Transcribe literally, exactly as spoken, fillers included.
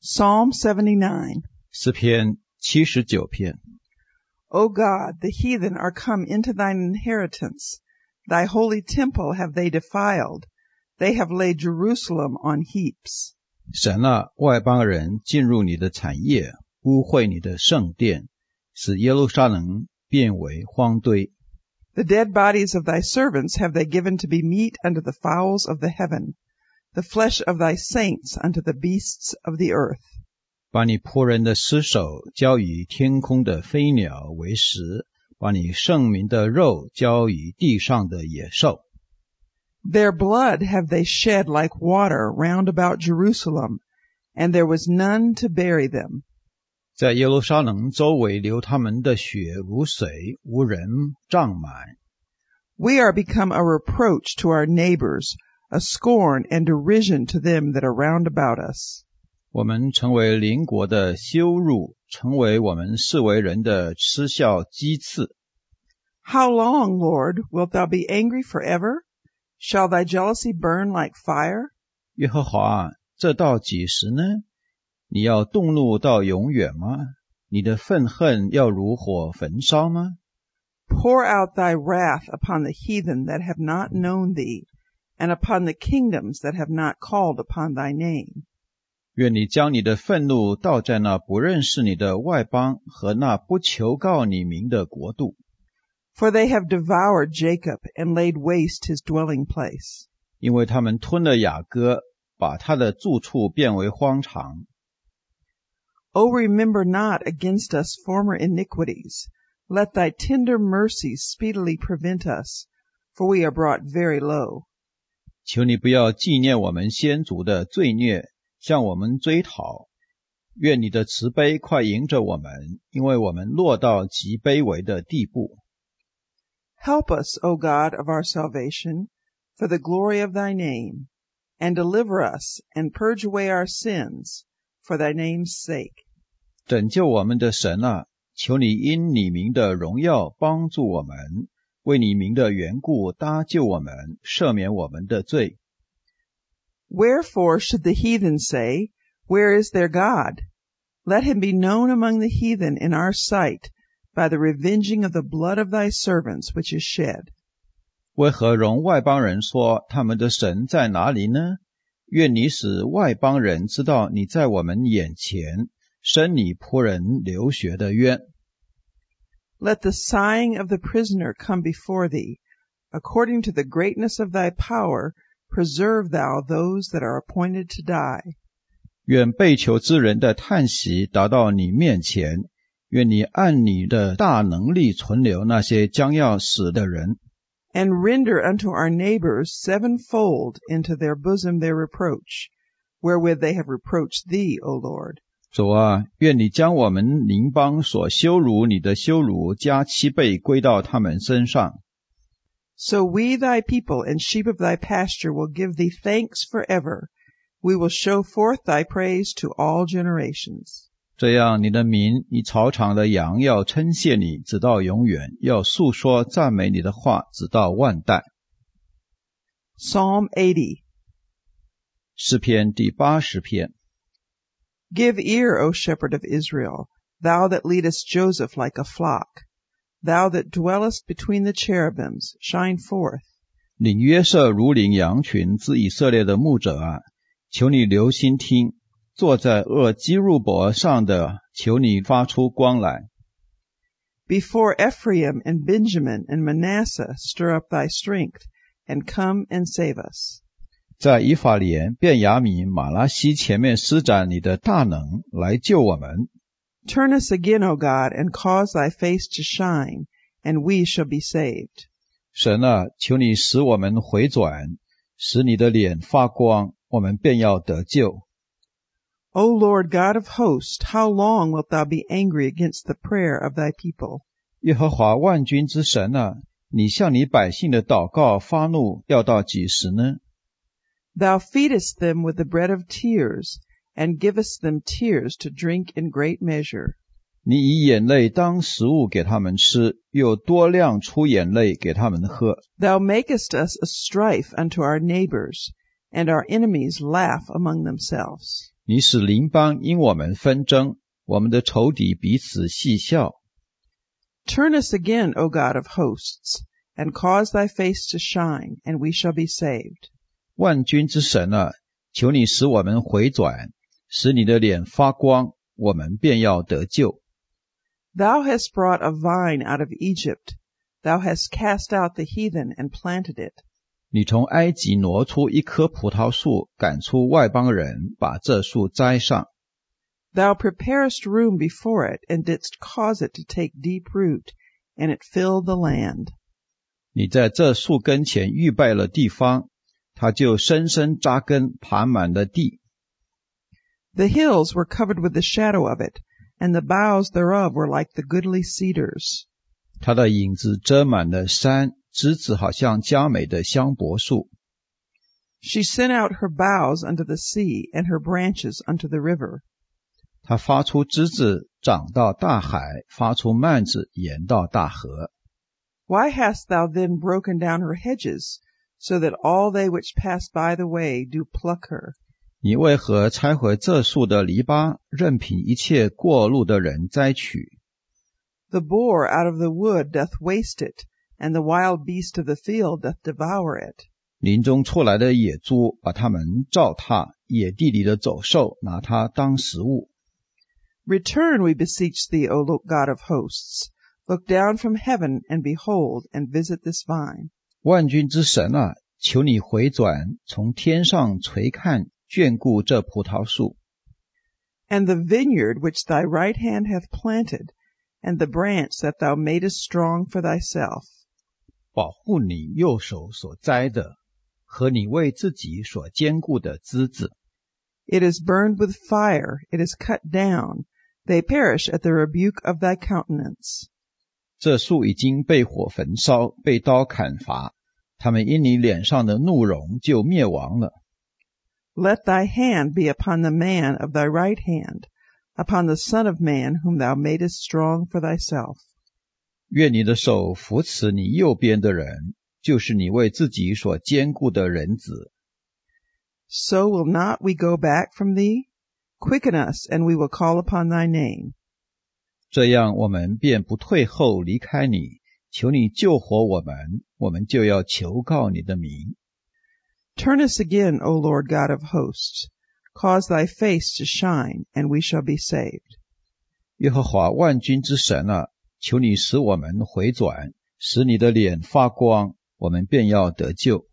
Psalm seventy-nine. 诗篇七十九篇。 O God, the heathen are come into thine inheritance. Thy holy temple have they defiled. They have laid Jerusalem on heaps. 神啊，外邦人进入你的产业，污秽你的圣殿，使耶路撒冷变为荒堆。 The dead bodies of thy servants have they given to be meat unto the fowls of the heaven, the flesh of thy saints unto the beasts of the earth. 把你仆人的尸首交与天空的飞鸟为食，把你圣民的肉交与地上的野兽。 Their blood have they shed like water round about Jerusalem, and there was none to bury them. 在耶路撒冷周围流他们的血如水，无人胀满。 We are become a reproach to our neighbors, a scorn and derision to them that are round about us. 我们成为邻国的羞辱，成为我们视为人的嗤笑讥刺。 How long, Lord, wilt thou be angry forever? Shall thy jealousy burn like fire? 耶和华，这到几时呢？你要动怒到永远吗？你的愤恨要如火焚烧吗？ Pour out thy wrath upon the heathen that have not known thee, and upon the kingdoms that have not called upon thy name. 愿你将你的愤怒倒在那不认识你的外邦和那不求告你名的国度。 For they have devoured Jacob and laid waste his dwelling place. 因为他们吞了雅各，把他的住处变为荒场。 O remember not against us former iniquities. Let thy tender mercies speedily prevent us, for we are brought very low. 求你不要纪念我们先祖的罪孽，向我们追讨。愿你的慈悲快迎着我们，因为我们落到极卑微的地步。 Help us, O God of our salvation, for the glory of thy name, and deliver us, and purge away our sins, for thy name's sake. 拯救我们的神啊，求你因你名的荣耀帮助我们，为你名的缘故搭救我们，赦免我们的罪。 Wherefore should the heathen say, Where is their God? Let him be known among the heathen in our sight, by the revenging of the blood of thy servants which is shed. 为何容外邦人说他们的神在哪里呢？愿你使外邦人知道你在我们眼前，伸你仆人流血的冤。 Let the sighing of the prisoner come before thee. According to the greatness of thy power, preserve thou those that are appointed to die. 愿被囚之人的叹息达到你面前，愿你按你的大能力存留那些将要死的人。 And render unto our neighbors sevenfold into their bosom their reproach, wherewith they have reproached thee, O Lord. 主啊，愿你将我们邻邦所羞辱你的羞辱加七倍归到他们身上。 So we thy people and sheep of thy pasture will give thee thanks forever. We will show forth thy praise to all generations. 这样你的民，你草场的羊要称谢你，直到永远，要述说赞美你的话，直到万代。 Psalm eighty. 诗篇第八十篇。 Give ear, O shepherd of Israel, thou that leadest Joseph like a flock. Thou that dwellest between the cherubims, shine forth. 领约瑟如领羊群之以色列的牧者啊，求你留心听。 坐在厄基路伯上的，求你发出光来。 Before Ephraim and Benjamin and Manasseh stir up thy strength, and come and save us. 在以法莲、便雅悯、马拉西前面施展你的大能，来救我们。 Turn us again, O God, and cause thy face to shine, and we shall be saved. 神啊，求你使我们回转，使你的脸发光，我们便要得救。 O Lord God of hosts, how long wilt thou be angry against the prayer of thy people? 耶和华万军之神啊，你向你百姓的祷告发怒，要到几时呢？ Thou feedest them with the bread of tears, and givest them tears to drink in great measure. 你以眼泪当食物给他们吃，又多量出眼泪给他们喝。 Thou makest us a strife unto our neighbors, and our enemies laugh among themselves. 你使邻邦因我们纷争，我们的仇敌彼此戏笑。 Turn us again, O God of hosts, and cause thy face to shine, and we shall be saved. 万军之神啊，求你使我们回转，使你的脸发光，我们便要得救。 Thou hast brought a vine out of Egypt. Thou hast cast out the heathen and planted it. 你从埃及挪出一棵葡萄树，赶出外邦人，把这树栽上。 Thou preparest room before it, and didst cause it to take deep root, and it filled the land. 你在这树根前预备了地方，它就深深扎根，爬满了地。 The hills were covered with the shadow of it, and the boughs thereof were like the goodly cedars. 它的影子遮满了山，枝子好像佳美的香柏树。 She sent out her boughs unto the sea, and her branches unto the river. 它发出枝子，长到大海，发出蔓子，延到大河。 Why hast thou then broken down her hedges, so that all they which pass by the way do pluck her? 你为何拆毁这树的篱笆，任凭一切过路的人摘取？ The boar out of the wood doth waste it, and the wild beast of the field doth devour it. 林中出来的野猪把它们糟蹋，野地里的走兽拿它当食物。 Return, we beseech thee, O God of hosts. Look down from heaven, and behold, and visit this vine. 万军之神啊，求你回转，从天上垂看，眷顾这葡萄树。 And the vineyard which thy right hand hath planted, and the branch that thou madest strong for thyself. 保护你右手所栽的，和你为自己所坚固的枝子。 It is burned with fire, it is cut down. They perish at the rebuke of thy countenance. 这树已经被火焚烧，被刀砍伐，他们因你脸上的怒容就灭亡了。 Let thy hand be upon the man of thy right hand, upon the son of man whom thou madest strong for thyself. 愿你的手扶持你右边的人，就是你为自己所坚固的人子。 So will not we go back from thee? Quicken us, and we will call upon thy name. 这样我们便不退后离开你，求你救活我们，我们就要求告你的名。 Turn us again, O Lord God of hosts. Cause thy face to shine, and we shall be saved. 耶和华万军之神啊，求你使我们回转，使你的脸发光，我们便要得救。